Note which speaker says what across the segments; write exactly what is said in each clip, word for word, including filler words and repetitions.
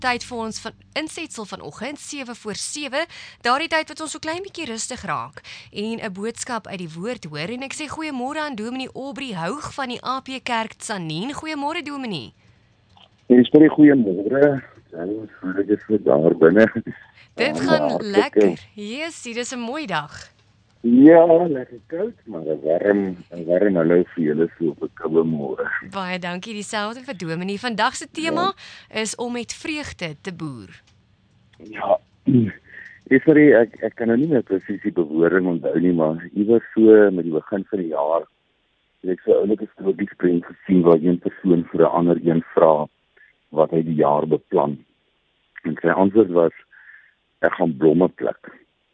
Speaker 1: tyd vir ons van insetsel vanoggend, sewe voor sewe, daardie tyd wat ons so klein bietjie rustig raak en 'n boodskap uit die woord hoor. En ek sê goeiemôre aan Dominee Aubrey Houg van die A P Kerk Tzaneen. Goeiemôre Dominee.
Speaker 2: En spreek goeiemôre. Dan voel ek dit vir daar binne.
Speaker 1: Dit gaan lekker. Yes, dit is 'n mooi dag.
Speaker 2: Ja, lekker koud, maar 'n warm, 'n warm hallo vir julle so op 'n koue môre.
Speaker 1: Baie dankie, dieselfde vir Dominee. Vandag se tema ja. is om met vreugde te boer.
Speaker 2: Ja. Sorry, ek ek kan nou nie meer presies die bewoording onthou nie, maar iewers so met die begin van die jaar het ek so 'n oulike strokiesprent gesien waar een persoon vir 'n ander een vra wat hy die jaar beplan. En sy antwoord was, ek gaan blomme pluk.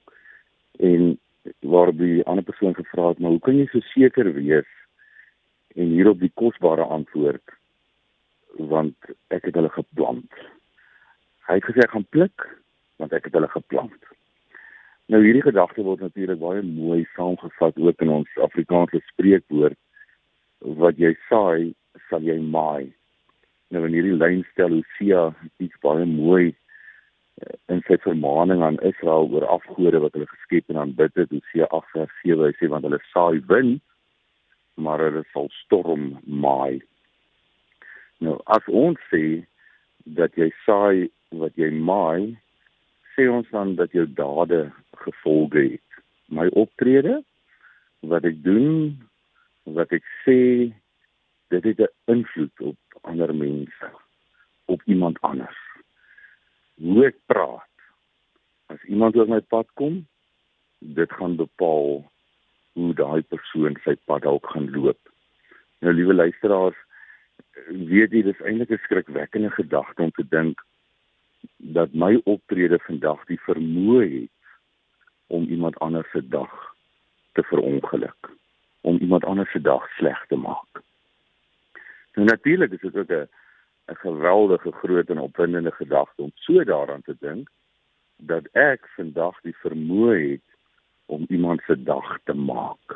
Speaker 2: En waar die ander persoon gevra het, maar hoe kan jy so seker wees? En hierop die kosbare antwoord, want ek het hulle geplant. Hy het gesê, ek gaan pluk, want ek het hulle geplant. Nou hierdie gedagte word natuurlik baie mooi saamgevat ook in ons Afrikaanse spreekwoord, wat jy saai, sal jy maai. Nou in hierdie lyn stel Hosea iets baie mooi in sy vermaning aan Israel oor afgode wat hulle geskep en aanbid het. Hosea agt vers sewe, hy sê, want hulle saai wind, maar hulle sal storm maai. Nou as ons sê dat jy saai wat jy maai, sê ons dan dat jou dade gevolge het. My optrede, wat ek doen, wat ek sê, dit het 'n invloed op ander mense, op iemand anders. Hoe ek praat, as iemand oor my pad kom, dit gaan bepaal hoe daai persoon sy pad dalk gaan loop. Nou, liewe luisteraars, weet jy, dis eintlik 'n skrikwekkende gedagte om te dink dat my optrede vandag die vermoë het om iemand anders se dag te verongeluk, om iemand anders se dag sleg te maak. Nou natuurlik is dit ook 'n 'n geweldige groot en opwindende gedagte om so daaraan te dink dat ek vandag die vermoë het om iemand se dag te maak.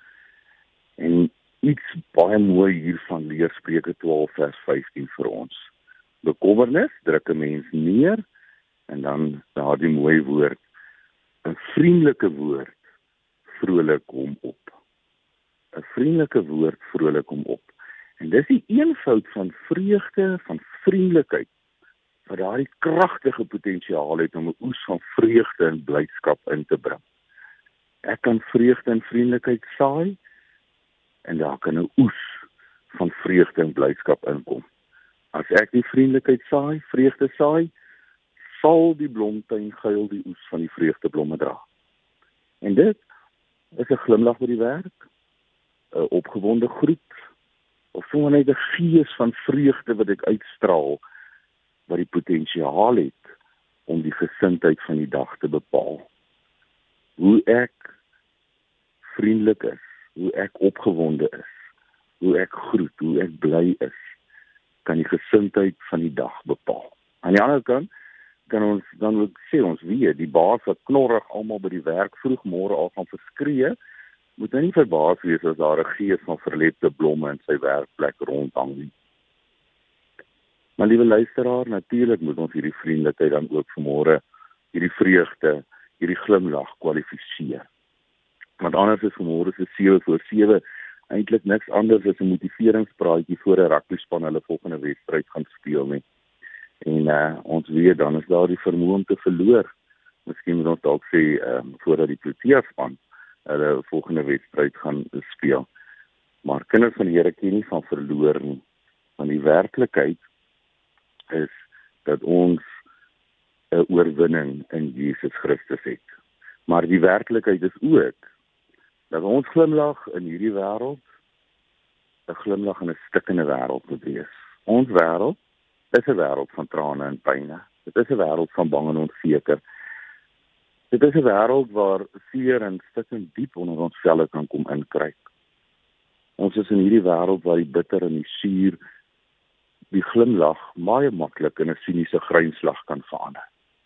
Speaker 2: En iets baie mooi hiervan leer Spreuke twaalf vers vyftien vir ons. Bekommernis druk 'n mens neer en dan daardie mooi woord, 'n vriendelike woord vrolik hom op. 'n Vriendelike woord vrolik hom op. En dis die eenvoud van vreugde, van vriendelikheid, wat daardie kragtige potensiaal het om 'n oes van vreugde en blydskap in te bring. Ek kan vreugde en vriendelikheid saai, en daar kan 'n oes van vreugde en blydskap inkom. As ek die vriendelikheid saai, vreugde saai, sal die blomtuin geil die oes van die vreugdeblomme dra. En dit is 'n glimlag by die werk, 'n opgewonde groet, of sommer net 'n gees van vreugde wat ek uitstraal, wat die potensiaal het om die gesindheid van die dag te bepaal. Hoe ek vriendelik is, hoe ek opgewonde is, hoe ek groet, hoe ek bly is, kan die gesindheid van die dag bepaal. Aan die ander kant kan ons dan ook sê ons weet, die baas wat knorrig almal by die werk vroeg môre al gaan verskree, moet nou nie verbaas wees as daar 'n gees van verlepte blomme in sy werkplek rondhang nie. Maar liewe luisteraar, natuurlik moet ons hierdie vriendelikheid dan ook vanmôre, hierdie vreugde, hierdie glimlag kwalifiseer. Want anders is vanmôre se sewe voor sewe eintlik niks anders as 'n motiveringspraatjie voor 'n rugbyspan hulle volgende wedstryd gaan speel nie. En uh, ons weet dan is daar die vermoë om te verloor. Miskien moet ons dalk sê uh, voordat die Protea span hulle volgende wedstryd gaan speel. Maar kinders van die Here ken nie van verloor nie. Want die werklikheid is dat ons 'n oorwinning in Jesus Christus het. Maar die werklikheid is ook dat ons glimlag in hierdie wêreld 'n glimlag in 'n stikkende wêreld moet wees. Ons wêreld is 'n wêreld van trane en pyne. Dit is 'n wêreld van bang en onseker. Dit is 'n wêreld waar seer en stikkend diep onder ons velle kan kom inkruip. Ons is in hierdie wêreld waar die bitter en die suur die glimlag baie maklik in 'n siniese grynslag kan verander.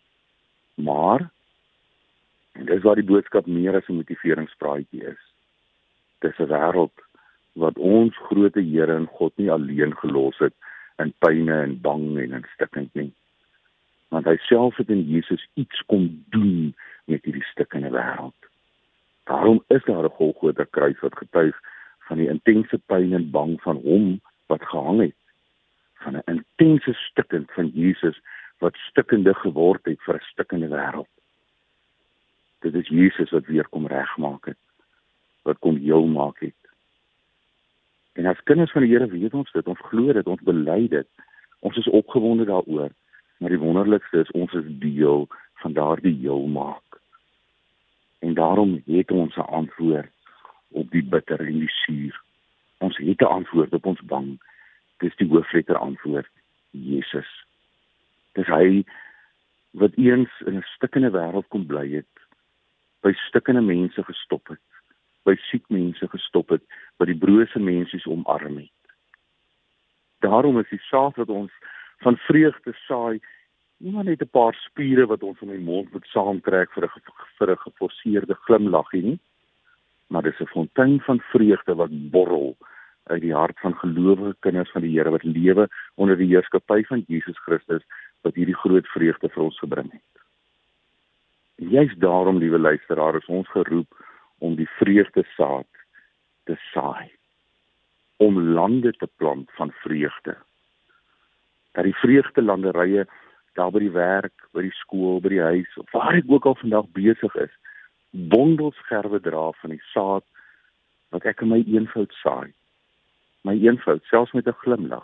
Speaker 2: Maar en dis waar die boodskap meer as 'n motiveringspraatjie is. Dis 'n wêreld wat ons grootte Here en God nie alleen gelos het in pyne en bang en in stikkend nie. want hy self het in Jesus iets kom doen met hierdie stikkende wêreld. Daarom is daar 'n Golgotha kruis wat getuig van die intense pyn en bang van hom wat gehang het, van 'n intense stikkend van Jesus wat stikkende geword het vir 'n stikkende wêreld. Dit is Jesus wat weer kom regmaak het, wat kom heel maak het. En as kinders van die Here weet ons dit, ons glo dit, ons bely dit, ons is opgewonde daaroor, maar die wonderlikste is ons is deel van daardie heel maak. En daarom het ons 'n antwoord op die bitter en die suur. Ons het 'n antwoord op ons bang. Dis die hoofletter antwoord, Jesus. Dis hy wat eens in 'n stikkende wêreld kom bly het, by stikkende mense gestop het, by siek mense gestop het, by die brose mense omarm het. Daarom is die saad wat ons van vreugde saai, nie maar net 'n paar spiere wat ons in die mond moet saamtrek vir 'n vir 'n geforseerde glimlaggie nie, maar dis 'n fontein van vreugde wat borrel uit die hart van gelowige kinders van die Here wat lewe onder die heerskappy van Jesus Christus, wat hierdie groot vreugde vir ons gebring het. En juist daarom, liewe luisteraar, is ons geroep om die vreugde saad te saai, om lande te plant van vreugde. Dat die vreugde landerye daar by die werk, by die skool, by die huis, of waar ek ook al vandag besig is, bondelsgerwe dra van die saad wat ek in my eenvoud saai. My eenvoud, selfs met 'n glimlag.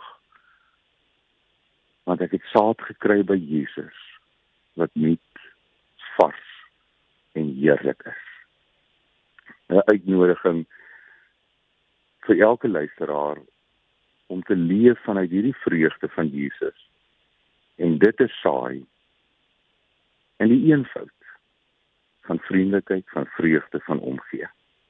Speaker 2: Want ek het saad gekry by Jesus, wat nuut, vars en heerlik is. 'n Uitnodiging vir elke luisteraar om te leef vanuit hierdie vreugde van Jesus en dit te saai in die eenvoud van vriendelikheid, van vreugde, van omgee.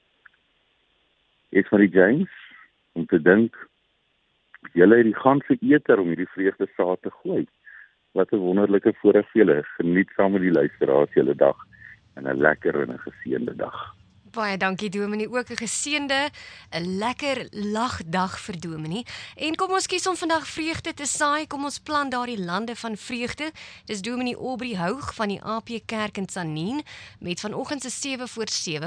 Speaker 2: Ek van die James om te dink, julle het die ganse eter om hierdie vreugde saad te gooi. Wat 'n wonderlike voorreg vir julle. Geniet saam met die luisteraars julle dag en 'n lekker en 'n geseënde dag.
Speaker 1: Baie dankie Dominee, ook 'n geseënde, 'n lekker lagdag vir Dominee. En kom ons kies om vandag vreugde te saai, kom ons plant daardie lande van vreugde. Dis Dominee Aubrey Houg van die A P Kerk in Tzaneen met vanoggend se sewe voor sewe.